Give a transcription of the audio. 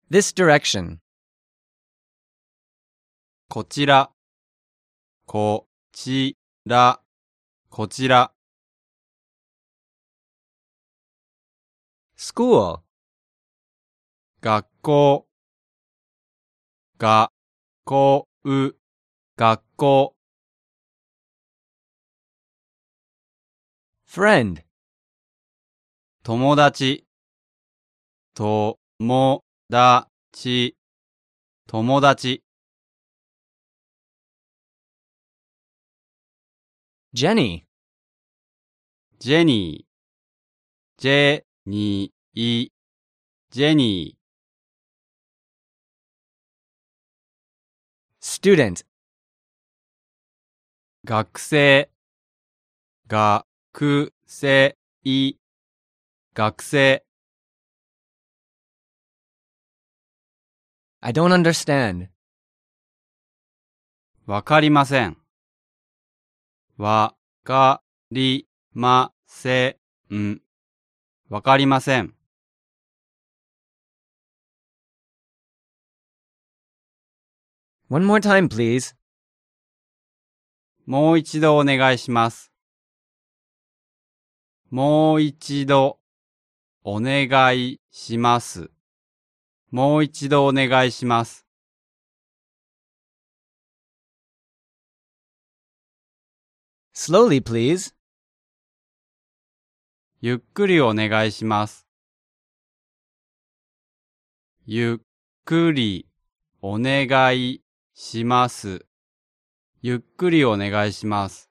This direction. こちら、こちら、こちら。 School. 学校、学校、学校。 Friend. 友達、友達、友達。 Jenny. ジェニー、ジェニー、ジェニー。 Student. 学生、学生、学生。 I don't understand. わかりません。わかりません。わかりません。 One more time, please. もう一度お願いします。もう一度お願いします。もう一度お願いします。 Slowly, please. ゆっくりお願いします。ゆっくりお願いします。ゆっくりお願いします。